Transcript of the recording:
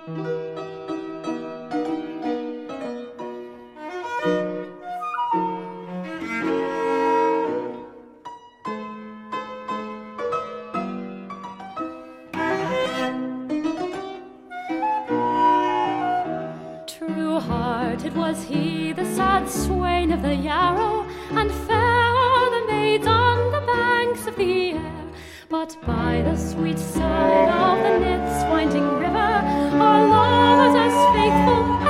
True-hearted was he, the sad swain of the Yarrow, and fair the maids on the banks of the Aire. But by the sweet side of the Nith's winding river are lovers as faithful